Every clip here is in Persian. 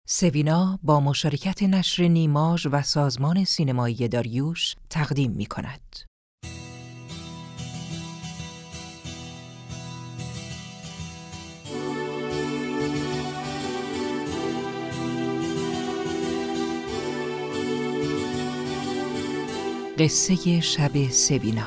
سوینا با مشارکت نشر نیماژ و سازمان سینمایی داریوش تقدیم می‌کند. قصه شب سوینا.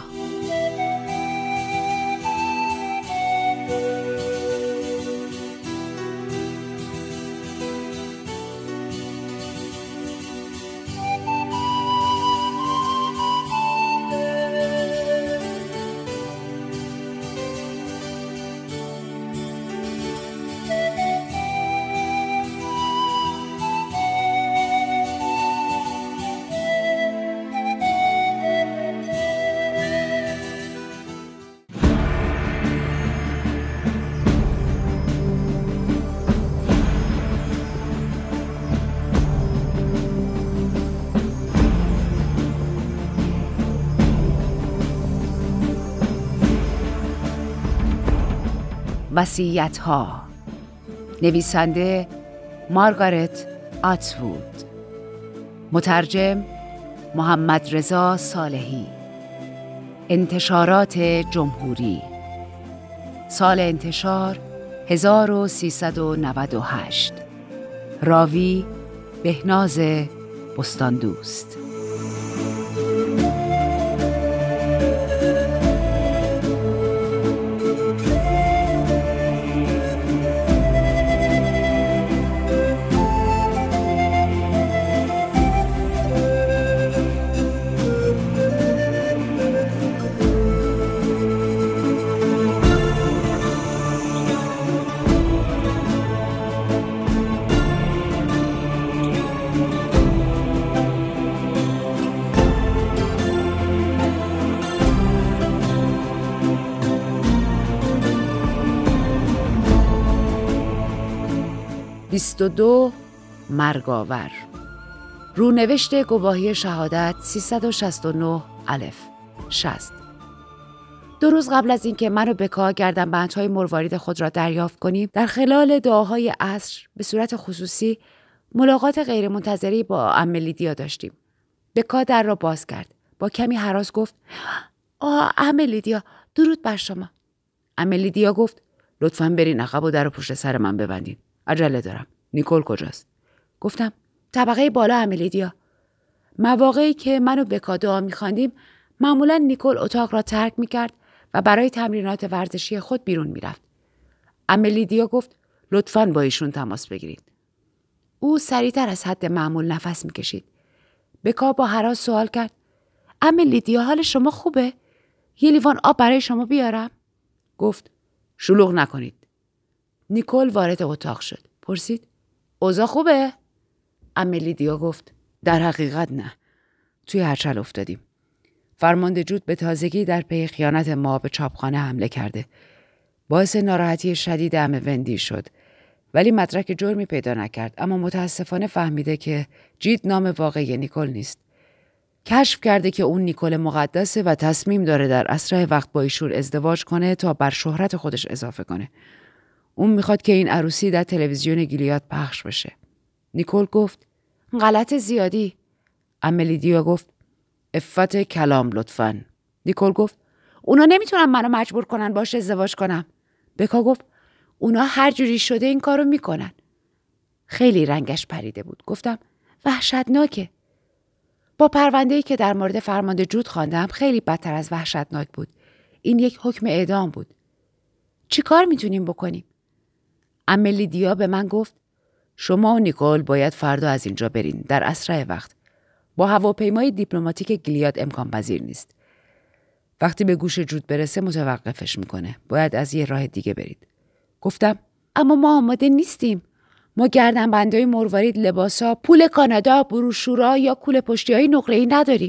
وصیت‌ها. نویسنده مارگارت اتوود، مترجم محمد رضا صالحی، انتشارات جمهوری، سال انتشار 1398، راوی بهناز بستاندوست. مرگاور. رونوشت گواهی شهادت 369 الف 60. 2 روز قبل از اینکه من و بکا گردنبندهای مروارید خود را دریافت کنیم، در خلال دعاهای عصر به صورت خصوصی ملاقات غیرمنتظری با عمه لیدیا داشتیم. بکا در را باز کرد. با کمی هراس گفت: عمه لیدیا، درود بر شما. عمه لیدیا گفت: لطفاً برین عقب و در رو پشت سر من ببندین. عجله دارم. نیکول کجاست؟ گفتم: طبقه بالا عمه لیدیا. مواقعی که من و بکا دعا می‌خواندیم، معمولاً نیکول اتاق را ترک می‌کرد و برای تمرینات ورزشی خود بیرون می‌رفت. عمه لیدیا گفت: لطفاً با ایشون تماس بگیرید. او سریعتر از حد معمول نفس می‌کشید. بکا با هراس سوال کرد: عمه لیدیا، حال شما خوبه؟ یه لیوان آب برای شما بیارم؟ گفت: شلوغ نکنید. نیکول وارد اتاق شد. پرسید: اوضاع خوبه؟ عمه لیدیا گفت: در حقیقت نه. توی هرچل افتادیم. فرمانده جود به تازگی در پی خیانت ما به چاپخانه حمله کرده. باعث ناراحتی شدید عمه وندی شد، ولی مدرک جرمی پیدا نکرد، اما متاسفانه فهمیده که جید نام واقعی نیکول نیست. کشف کرده که اون نیکول مقدسه و تصمیم داره در اسرع وقت با ایشون ازدواج کنه تا بر شهرت خودش اضافه کنه. اون میخواد که این عروسی در تلویزیون گیلیاد پخش بشه. نیکول گفت: غلط زیادی. عمه لیدیا گفت: عفت کلام لطفاً. نیکول گفت: اونا نمیتونن منو مجبور کنن باش ازدواج کنم. بکا گفت: اونا هر جوری شده این کارو میکنن. خیلی رنگش پریده بود. گفتم: وحشتناکه. با پرونده‌ای که در مورد فرمانده جود خواندم خیلی بدتر از وحشتناک بود. این یک حکم اعدام بود. چی کار میتونیم بکنیم؟ عمه لیدیا به من گفت: شما و نیکول باید فردا از اینجا برین در اسرع وقت. با هواپیمای دیپلماتیک گیلیاد امکان پذیر نیست. وقتی به گوش جود برسه متوقفش میکنه. باید از یه راه دیگه برید. گفتم: اما ما آماده نیستیم. ما گردنبندهای مروارید، لباسا، پول کانادا، بروشورا یا کوله پشتی‌های نقره‌ای نداریم.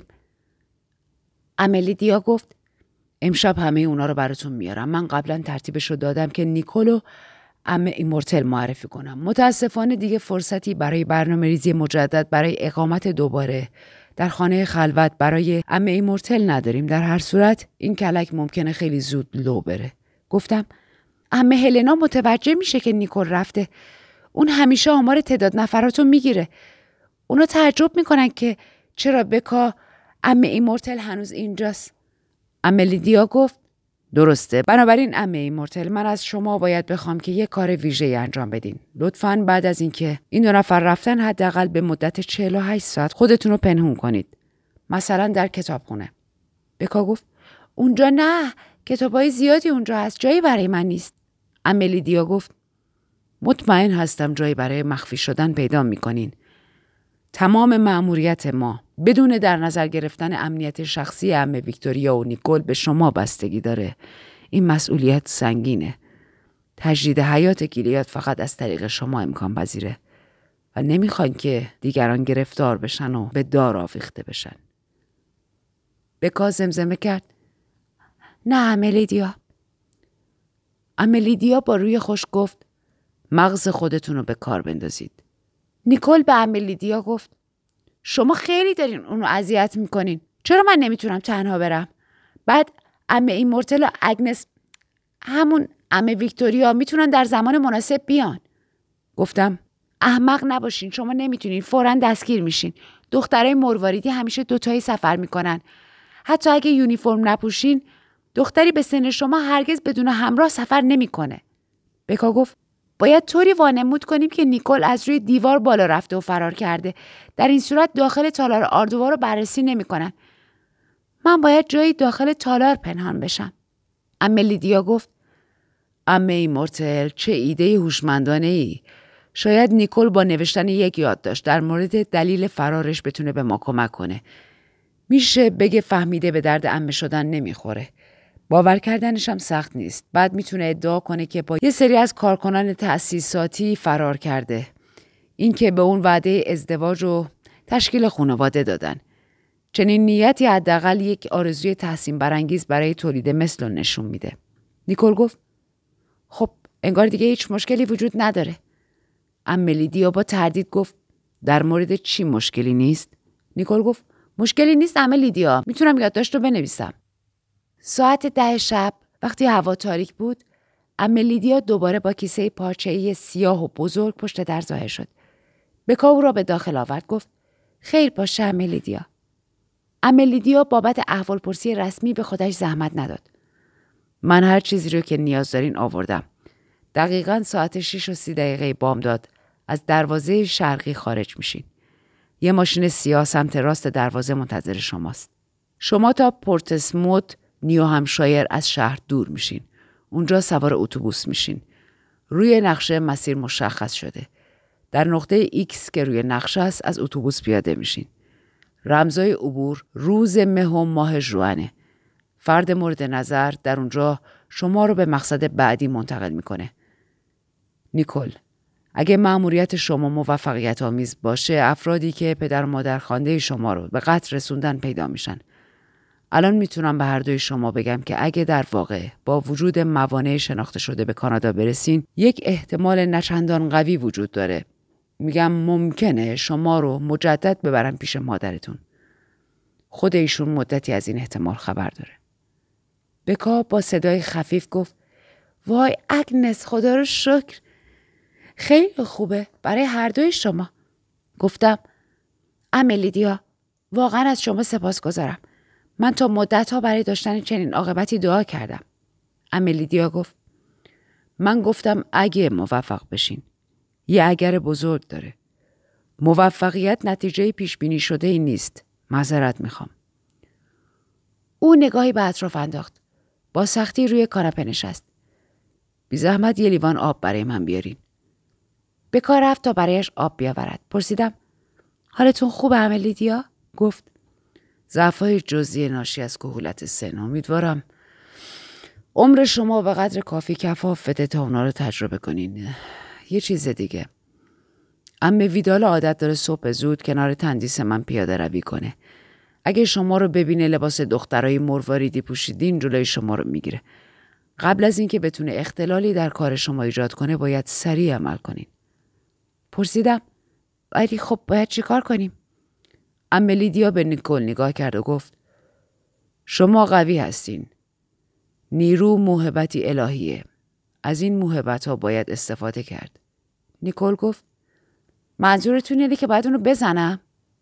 عمه لیدیا گفت: امشب همه اونا رو براتون میارم. من قبلا ترتیبش رو دادم که نیکولو عمه ایمورتل معرفی کنم. متاسفانه دیگه فرصتی برای برنامه‌ریزی مجدد برای اقامت دوباره در خانه خلوت برای عمه ایمورتل نداریم. در هر صورت این کلک ممکنه خیلی زود لو بره. گفتم: عمه هلنا متوجه میشه که نیکول رفته. اون همیشه آمار تعداد نفراتو میگیره. اونا تعجب میکنن که چرا بکا عمه ایمورتل هنوز اینجاست. عمه لیدیا گفت درسته. بنابراین عمه ایمورتل، من از شما باید بخوام که یک کار ویژه‌ای انجام بدین. لطفاً بعد از اینکه این 2 نفر رفتن حداقل به مدت 48 ساعت خودتون رو پنهون کنید. مثلا در کتابخونه. بکا گفت اونجا نه، کتابای زیادی اونجا هست، جایی برای من نیست. عمه لیدیا گفت مطمئن هستم جایی برای مخفی شدن پیدا میکنین. تمام مأموریت ما بدون در نظر گرفتن امنیت شخصی عمه ویکتوریا و نیکول به شما بستگی داره. این مسئولیت سنگینه. تجدید حیات گیلیاد فقط از طریق شما امکان پذیره و نمیخواین که دیگران گرفتار بشن و به دار آویخته بشن. بکا زمزمه کرد نه عمه لیدیا. عمه لیدیا با روی خوش گفت مغز خودتون رو به کار بندازید. نیکول به عمه لیدیا گفت شما خیلی دارین اونو اذیت میکنین. چرا من نمیتونم تنها برم؟ بعد عمه ایمورتل و اگنس، همون عمه ویکتوریا، میتونن در زمان مناسب بیان. گفتم احمق نباشین، شما نمیتونین، فوراً دستگیر میشین. دخترای مرواریدی همیشه 2 تایی سفر میکنن. حتی اگه یونیفرم نپوشین، دختری به سن شما هرگز بدون همراه سفر نمیکنه. بکا گفت باید طوری وانمود کنیم که نیکول از روی دیوار بالا رفته و فرار کرده. در این صورت داخل تالار آردوار رو بررسی نمیکنن. من باید جایی داخل تالار پنهان بشم. عمه لیدیا گفت عمه ایمورتل، چه ایده هوشمندانه ای. شاید نیکول با نوشتن یک یادداشت در مورد دلیل فرارش بتونه به ما کمک کنه. میشه بگه فهمیده به درد عمه شدن نمیخوره. باور کردنش هم سخت نیست. بعد میتونه ادعا کنه که با یه سری از کارکنان تأسیساتی فرار کرده. این که به اون وعده ازدواج و تشکیل خانواده دادن. چنین نیتی حداقل یک آرزوی تحسین برانگیز برای تولید مثل رو نشون میده. نیکول گفت خب انگار دیگه هیچ مشکلی وجود نداره. عمه لیدیا با تردید گفت در مورد چی مشکلی نیست؟ نیکول گفت مشکلی نیست عمه لیدیا، میتونم یادداشت رو بنویسم. ساعت 10 شب وقتی هوا تاریک بود، عمه لیدیا دوباره با کیسه پارچه‌ای سیاه و بزرگ پشت در ظاهر شد. بکا او را به داخل آورد. گفت خیر باشه عمه لیدیا. عمه لیدیا بابت احوالپرسی رسمی به خودش زحمت نداد. من هر چیزی رو که نیاز دارین آوردم. دقیقاً ساعت 6:30 بامداد از دروازه شرقی خارج میشین. یه ماشین سیاه سمت راست دروازه منتظر شماست. شما تا پورتسموت نیو همشایر از شهر دور میشین. اونجا سوار اتوبوس میشین. روی نقشه مسیر مشخص شده. در نقطه ایکس که روی نقشه است از اتوبوس پیاده میشین. رمزای عبور روز مه و ماه ژوئنه. فرد مورد نظر در اونجا شما رو به مقصد بعدی منتقل میکنه. نیکول، اگه مأموریت شما موفقیت آمیز باشه، افرادی که پدر و مادر خوانده شما رو به قتل رسوندن پیدا میشن. الان میتونم به هر دوی شما بگم که اگه در واقع با وجود موانع شناخته شده به کانادا برسین، یک احتمال نچندان قوی وجود داره. میگم ممکنه شما رو مجدد ببرن پیش مادرتون. خود ایشون مدتی از این احتمال خبر داره. بکا با صدای خفیف گفت وای اگنس، خدا رو شکر. خیلی خوبه برای هر دوی شما. گفتم عمه لیدیا، واقعا از شما سپاسگزارم. من تا مدت‌ها برای داشتن چنین عاقبتی دعا کردم. عمه لیدیا گفت من گفتم اگه موفق بشین. یه اگر بزرگ داره. موفقیت نتیجه پیش بینی شده ای نیست. معذرت میخوام. او نگاهی به اطراف انداخت. با سختی روی کاناپه نشست. بی زحمت یه لیوان آب برای من بیارین. به کار رفت تا برایش آب بیاورد. پرسیدم حالتون خوبه عمه لیدیا؟ گفت ضعف‌های جزئی ناشی از کهولت سن. امیدوارم عمر شما به قدر کافی کفاف بده تا اونا رو تجربه کنین. یه چیز دیگه، عمه ویدال عادت داره صبح زود کنار تندیس من پیاده روی کنه. اگه شما رو ببینه لباس دخترای مرواریدی پوشیدین، جلوی شما رو میگیره. قبل از اینکه بتونه اختلالی در کار شما ایجاد کنه باید سریع عمل کنین. پرسیدم ولی خب باید چی کار کنیم؟ عمه لیدیا به نیکول نگاه کرد و گفت شما قوی هستین. نیرو موهبتی الهیه. از این موهبت ها باید استفاده کرد. نیکول گفت منظورتون اینه که باید اونو بزنم؟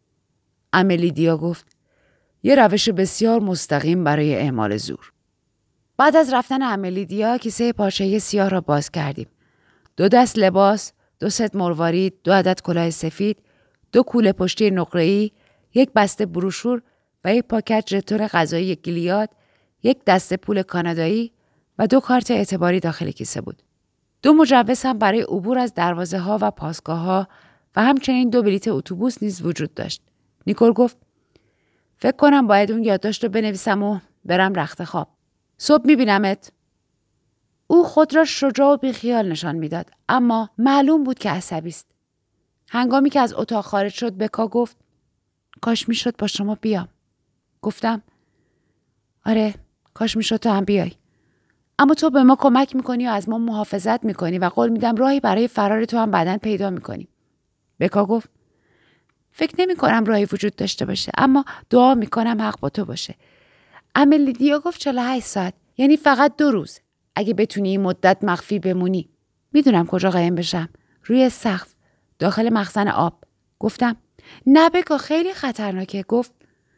املیدیا گفت یه روش بسیار مستقیم برای اعمال زور. بعد از رفتن املیدیا کیسه پارچه‌ای سیاه را باز کردیم. 2 دست لباس، 2 ست مروارید، 2 عدد کلاه سفید، 2 کوله پشتی نقره‌ای، 1 بسته بروشور و 1 پاکت ژتون غذایی گیلیاد، 1 دسته پول کانادایی و 2 کارت اعتباری داخل کیسه بود. 2 مجوز هم برای عبور از دروازه‌ها و پاسگاه‌ها و همچنین 2 بلیت اتوبوس نیز وجود داشت. نیکول گفت فکر کنم باید اون یادداشت رو بنویسم و برم رخت خواب. صبح میبینمت. او خود را شجاع و بیخیال نشان میداد، اما معلوم بود که عصبی است. هنگامی که از اتاق خارج شد بکا گفت کاش میشد با شما بیام. گفتم آره کاش میشد تو هم بیای. اما تو به ما کمک میکنی و از ما محافظت میکنی و قول میدم راهی برای فرار تو هم بعداً پیدا میکنی. بکا گفت فکر نمی کنم راهی وجود داشته باشه، اما دعا میکنم حق با تو باشه. املیدیا گفت 48 ساعت، یعنی فقط 2 روز. اگه بتونی این مدت مخفی بمونی. میدونم کجا قایم بشم. روی سقف، داخل مخزن آب. گفتم نه بکا خیلی خطرناکه. گفت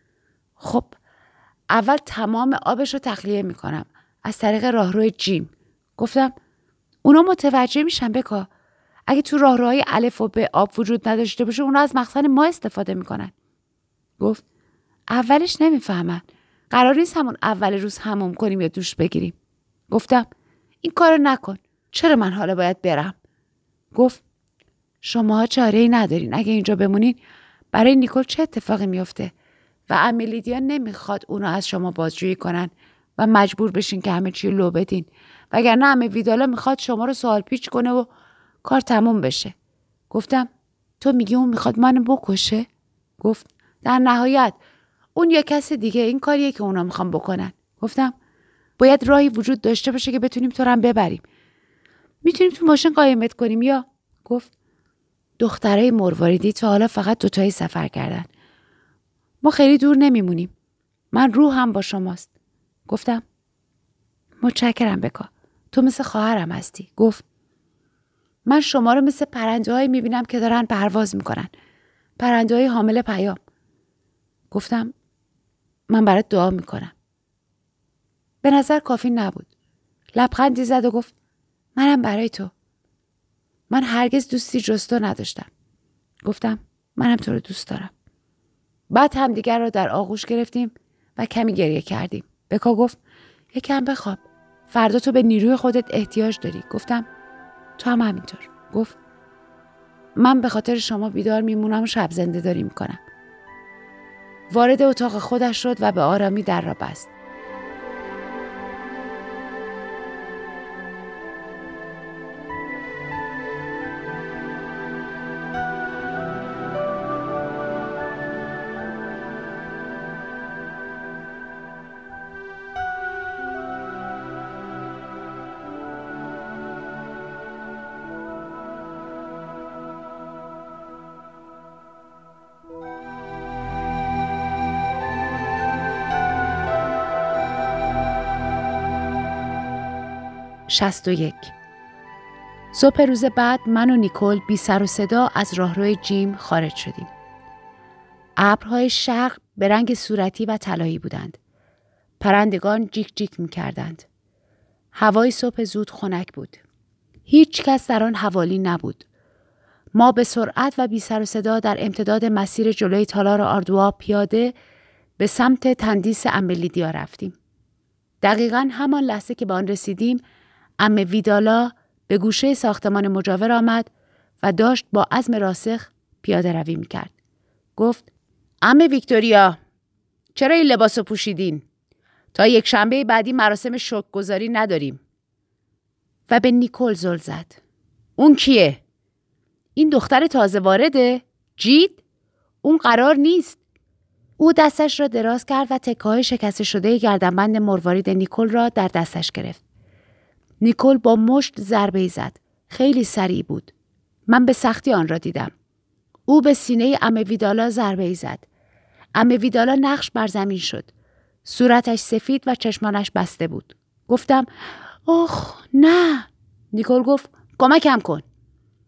خب اول تمام آبش رو تخلیه میکنم از طریق راهروی جیم. گفتم اونا متوجه میشن بکا. اگه تو راهروهای الف و ب آب وجود نداشته باشه اونا از مخزن ما استفاده میکنن. گفت اولش نمیفهمن. قرار نیست همون اول روز حموم کنیم یا دوش بگیریم. گفتم این کارو نکن. چرا من حالا باید برم؟ گفت شماها چاره‌ای ندارین. اگه اینجا بمونین برای نیکول چه اتفاقی میفته؟ و املیدیا نمیخواد اونو از شما بازجویی کنن و مجبور بشین که همه چی لو بدین. وگرنه عمه ویدالا میخواد شما رو سوال پیچ کنه و کار تموم بشه. گفتم تو میگی اون میخواد منو بکشه؟ گفت در نهایت اون یا کس دیگه. این کاریه که اونا میخوان بکنن. گفتم باید راهی وجود داشته باشه که بتونیم تو رو هم ببریم. میتونیم تو ماشین قایمت کنیم یا؟ گفت دخترای مرواریدی تا حالا فقط 2 تایی سفر کردن. ما خیلی دور نمیمونیم. من روحم با شماست. گفتم متشکرم بکا. تو مثل خواهرم هستی. گفت من شما رو مثل پرنده‌هایی میبینم که دارن پرواز میکنن. پرنده‌های حامل پیام. گفتم من برات دعا میکنم. به نظر کافی نبود. لبخندی زد و گفت منم برای تو. من هرگز دوستی جز تو نداشتم. گفتم منم تو رو دوست دارم. بعد همدیگر رو در آغوش گرفتیم و کمی گریه کردیم. بکا گفت یکم بخواب. فردا تو به نیروی خودت احتیاج داری. گفتم تو هم همینطور. گفت من به خاطر شما بیدار میمونم و شب زنده داری میکنم. وارد اتاق خودش شد و به آرامی در را بست. صبح روز بعد من و نیکول بی سر و صدا از راهروی جیم خارج شدیم. ابرهای شرق به رنگ صورتی و طلایی بودند. پرندگان جیک جیک می کردند. هوای صبح زود خنک بود. هیچ کس در آن حوالی نبود. ما به سرعت و بی سر و صدا در امتداد مسیر جلوی تالار آردوا پیاده به سمت تندیس املیدیا رفتیم. دقیقاً همان لحظه که به آن رسیدیم عمه ویدالا به گوشه ساختمان مجاور آمد و داشت با عزم راسخ پیاده روی میکرد. گفت عمه ویکتوریا چرا این لباسو پوشیدین؟ تا 1 شنبه بعدی مراسم شکرگزاری نداریم. و به نیکول زل زد. اون کیه؟ این دختر تازه وارده؟ جید؟ اون قرار نیست. او دستش را دراز کرد و تکه‌های شکسته شده گردنبند مروارید نیکول را در دستش گرفت. نیکول با مشت ضربه‌ای زد. خیلی سریع بود. من به سختی آن را دیدم. او به سینه عمه ویدالا ضربه‌ای زد. عمه ویدالا نقش بر زمین شد. صورتش سفید و چشمانش بسته بود. گفتم اوه نه. نیکول گفت کمکم کن.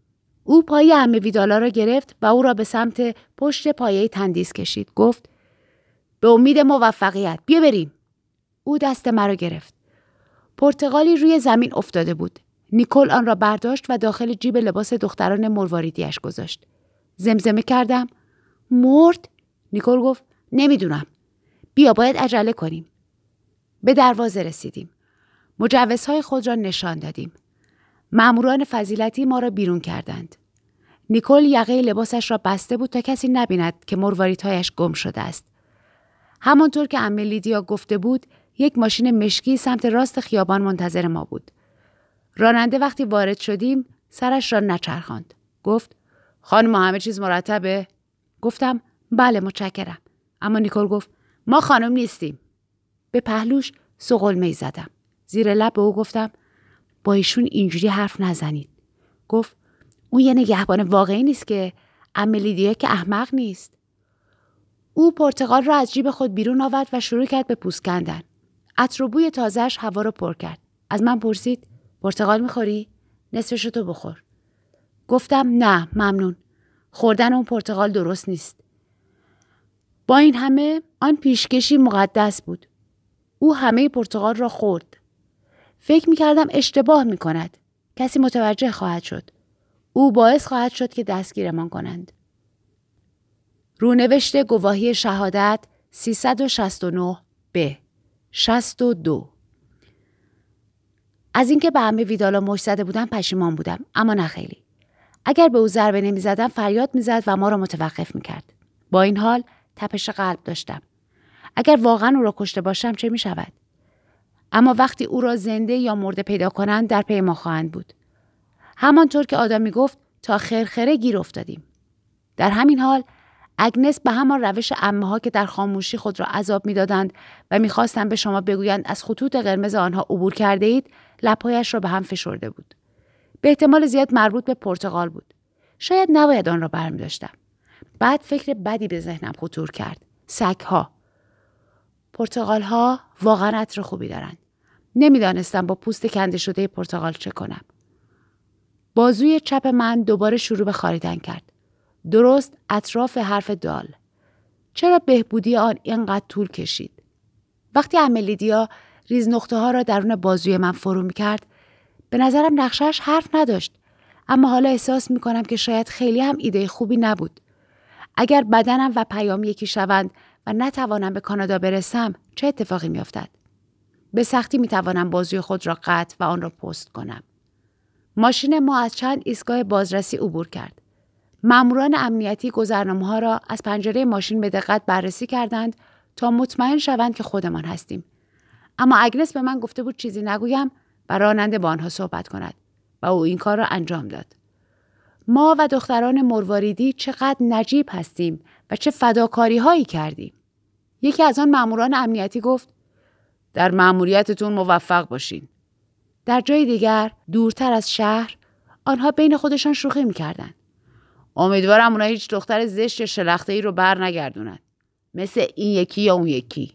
او پای عمه ویدالا را گرفت و او را به سمت پشت پایه تندیس کشید. گفت به امید موفقیت، بیا بریم. او دست مرا گرفت. پرتقالی روی زمین افتاده بود. نیکول آن را برداشت و داخل جیب لباس دختران مرواریدیش گذاشت. زمزمه کردم مرد؟ نیکول گفت نمیدونم. بیا باید عجله کنیم. به دروازه رسیدیم. مجوزهای خود را نشان دادیم. ماموران فضیلتی ما را بیرون کردند. نیکول یقه لباسش را بسته بود تا کسی نبیند که مرواریدهایش گم شده است. همانطور که عمه لیدیا گفته بود، یک ماشین مشکی سمت راست خیابان منتظر ما بود. راننده وقتی وارد شدیم سرش را نچرخاند. گفت خانم همه چیز مرتبه؟ گفتم بله متشکرم. اما نیکول گفت ما خانم نیستیم. به پهلوش سقلمه‌ای زدم. زیر لب به او گفتم با ایشون اینجوری حرف نزنید. گفت اون یه نگهبان واقعی نیست که عمه لیدیا که احمق نیست. او پرتقال را از جیب خود بیرون آورد و شروع کرد به پوست کندن. عطر و بوی تازه‌اش هوا را پر کرد. از من پرسید پرتقال می‌خوری؟ نصفشو تو بخور. گفتم نه ممنون. خوردن اون پرتقال درست نیست. با این همه آن پیشکشی مقدس بود. او همه پرتقال را خورد. فکر می‌کردم اشتباه می‌کند. کسی متوجه خواهد شد. او باعث خواهد شد که دستگیرمان کنند. رونوشت گواهی شهادت 369 ب 62. از اینکه به عمه ویدالا مشت زده بودم پشیمان بودم، اما نه خیلی. اگر به او ضربه نمی‌زدم فریاد می‌زد و ما را متوقف می‌کرد. با این حال تپش قلب داشتم. اگر واقعا او را کشته باشم چه می‌شود؟ اما وقتی او را زنده یا مرده پیدا کنند در پی ما خواهند بود. همانطور که آدمی گفت تا خرخره گیر افتادیم. در همین حال اگنس به همان روش عمه‌ها که در خاموشی خود را عذاب می‌دادند و می‌خواستند به شما بگویند از خطوط قرمز آنها عبور کرده اید، لب‌هایش را به هم فشرده بود. به احتمال زیاد مربوط به پرتقال بود. شاید نباید آن را برمی‌داشتم. بعد فکر بدی به ذهنم خطور کرد. سگ‌ها. پرتقال‌ها واقعاً عطر خوبی دارند. نمی‌دانستم با پوست کنده شده پرتقال چه کنم. بازوی چپ من دوباره شروع به خاریدن کرد. درست اطراف حرف دال. چرا بهبودی آن اینقدر طول کشید؟ وقتی عمه لیدیا ریز نقطه ها را درون بازوی من فرو می کرد، به نظرم نقشه‌اش حرف نداشت. اما حالا احساس می کنم که شاید خیلی هم ایده خوبی نبود. اگر بدنم و پیام یکی شوند و نتوانم به کانادا برسم، چه اتفاقی می افتد؟ به سختی می توانم بازوی خود را قطع و آن را پست کنم. ماشین ما از چند ایستگاه بازرسی عبور کرد. ماموران امنیتی گذرنامه‌ها را از پنجره ماشین به دقت بررسی کردند تا مطمئن شوند که خودمان هستیم. اما اگنس به من گفته بود چیزی نگویم و راننده با آنها صحبت کند و او این کار را انجام داد. ما و دختران مرواریدی چقدر نجیب هستیم و چه فداکاری هایی کردیم. یکی از آن ماموران امنیتی گفت در ماموریتتون موفق باشین. در جای دیگر دورتر از شهر آنها بین خودشان شوخی می‌کردند. امیدوارم اونا هیچ دختر زشت یا شلخته‌ای رو بر نگردونن. مثل این یکی یا اون یکی.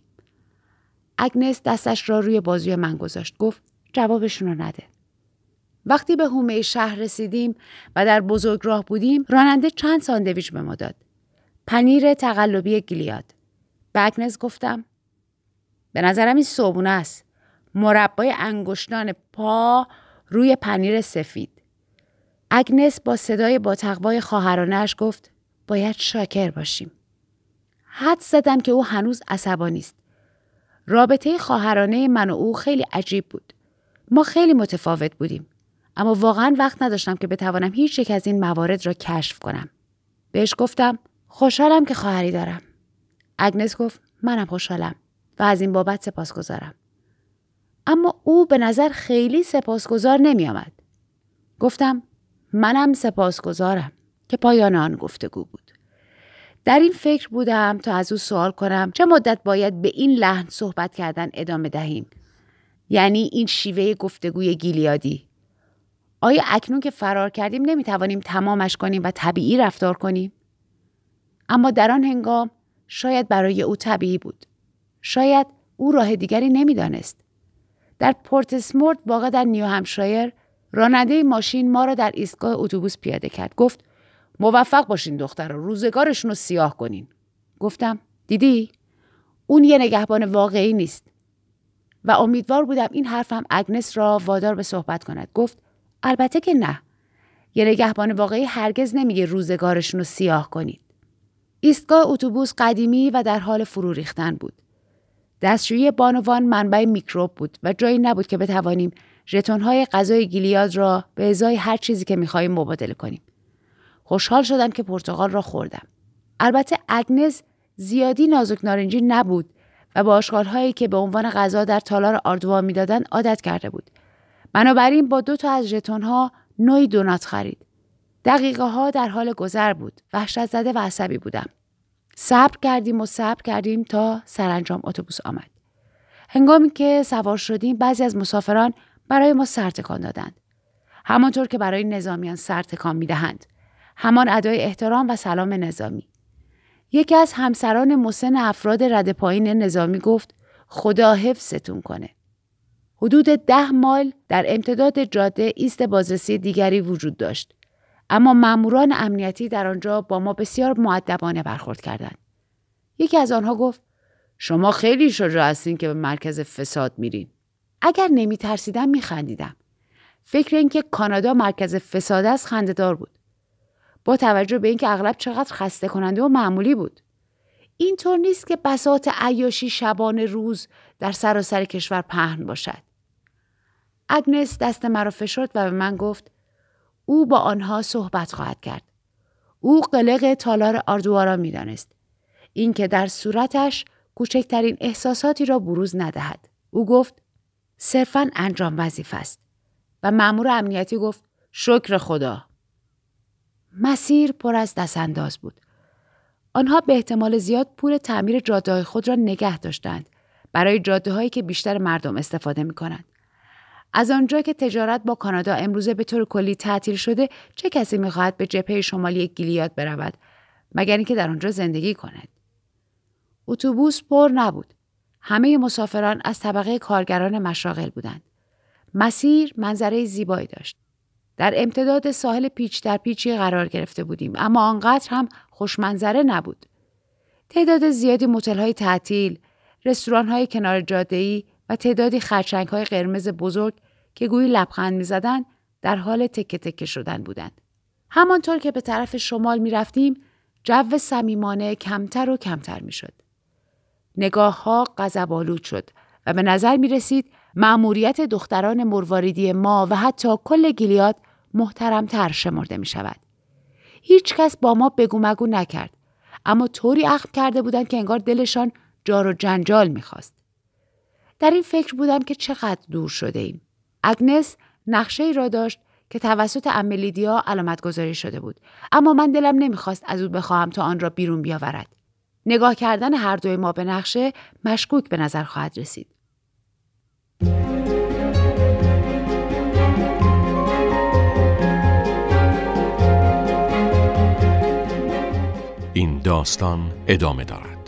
اگنس دستش را روی بازوی من گذاشت. گفت جوابشون رو نده. وقتی به حومه شهر رسیدیم و در بزرگراه بودیم، راننده چند ساندویچ به ما داد. پنیر تقلبی گیلیاد. به اگنس گفتم به نظرم این صبحونه است. مربای انگشتان پا روی پنیر سفید. اگنس با صدای با تقوای خواهرانه‌اش گفت باید شاکر باشیم. حدس زدم که او هنوز عصبانی است. رابطه خواهرانه من و او خیلی عجیب بود. ما خیلی متفاوت بودیم. اما واقعا وقت نداشتم که بتوانم هیچ یک از این موارد را کشف کنم. بهش گفتم خوشحالم که خواهری دارم. اگنس گفت منم خوشحالم و از این بابت سپاسگزارم. اما او به نظر خیلی سپاسگزار نمی آمد. گفتم منم سپاسگزارم که پایان آن گفتگو بود. در این فکر بودم تا از او سوال کنم چه مدت باید به این لحن صحبت کردن ادامه دهیم. یعنی این شیوه گفتگوی گیلیادی. آیا اکنون که فرار کردیم نمیتوانیم تمامش کنیم و طبیعی رفتار کنیم؟ اما در آن هنگام شاید برای او طبیعی بود. شاید او راه دیگری نمیدانست. در پورت اسمورت واقع در نیو همشایر راننده ماشین ما را در ایستگاه اتوبوس پیاده کرد. گفت موفق باشین دخترها، روزگارشون رو سیاه کنین. گفتم دیدی؟ اون یه نگهبان واقعی نیست. و امیدوار بودم این حرفم اگنس را وادار به صحبت کند. گفت البته که نه. یه نگهبان واقعی هرگز نمیگه روزگارشون رو سیاه کنید. ایستگاه اتوبوس قدیمی و در حال فرو ریختن بود. دستشویی بانوان منبع میکروب بود و جایی نبود که بتوانیم ژتون‌های غذای گیلیاد را به ازای هر چیزی که می‌خوایم مبادله کنیم. خوشحال شدم که پرتقال را خوردم. البته اگنس زیادی نازک نارنجی نبود و با آشغال‌هایی که به عنوان غذا در تالار آردوا می‌دادند عادت کرده بود. بنابراین با 2 تا از ژتون‌ها نوعی دونات خرید. دقیقه‌ها در حال گذر بود. وحشت زده و عصبی بودم. صبر کردیم تا سرانجام اتوبوس آمد. هنگامی که سوار شدیم بعضی از مسافران برای ما سر تکان دادند. همانطور که برای نظامیان سر تکان می‌دهند. همان ادای احترام و سلام نظامی. یکی از همسران مسن افراد رده پایین نظامی گفت خدا حفظتون کنه. حدود 10 مایل در امتداد جاده ایست بازرسی دیگری وجود داشت. اما ماموران امنیتی در آنجا با ما بسیار مؤدبانه برخورد کردند. یکی از آنها گفت شما خیلی شجاع هستین که به مرکز فساد میرین. اگر نمی ترسیدم می خندیدم. فکر این که کانادا مرکز فساد است خنده‌دار بود. با توجه به اینکه اغلب چقدر خسته کننده و معمولی بود. اینطور نیست که بساط عیاشی شبانه روز در سراسر کشور پهن باشد. اگنس دست مرا فشرد و به من گفت او با آنها صحبت خواهد کرد. او قلق تالار آردوا را می‌دانست. اینکه در صورتش کوچکترین احساساتی را بروز ندهد. او گفت صرفاً انجام وظیفه است. و مأمور امنیتی گفت شکر خدا. مسیر پر از دستانداز بود. آنها به احتمال زیاد پول تعمیر جاده‌های خود را نگه داشتند برای جاده‌هایی که بیشتر مردم استفاده می‌کنند. از آنجا که تجارت با کانادا امروزه به طور کلی تعطیل شده، چه کسی می‌خواهد به جبهه شمالی گیلیاد برود مگر اینکه در آنجا زندگی کند؟ اتوبوس پر نبود. همه مسافران از طبقه کارگران مشاغل بودند. مسیر منظره زیبایی داشت. در امتداد ساحل پیچ در پیچی قرار گرفته بودیم، اما آنقدر هم خوشمنظره نبود. تعداد زیادی متل‌های تعطیل، رستوران‌های کنار جاده‌ای و تعدادی خرچنگ‌های قرمز بزرگ که گویی لبخند می‌زدند در حال تکه تکه شدن بودند. همانطور که به طرف شمال می‌رفتیم، جو صمیمانه کمتر و کمتر می‌شد. نگاه‌ها غضب‌آلود شد و به نظر می‌رسید مأموریت دختران مرواریدی ما و حتی کل گیلیاد محترم‌تر شمرده می‌شود. هیچ کس با ما بگو مگو نکرد، اما طوری اخم کرده بودند که انگار دلشان جار و جنجال می‌خواست. در این فکر بودم که چقدر دور شده ایم. اگنس نقشه‌ای را داشت که توسط عمه لیدیا علامت گذاری شده بود، اما من دلم نمی‌خواست از او بخواهم تا آن را بیرون بیاورد. نگاه کردن هر دوی ما به نقشه مشکوک به نظر خواهد رسید. این داستان ادامه دارد.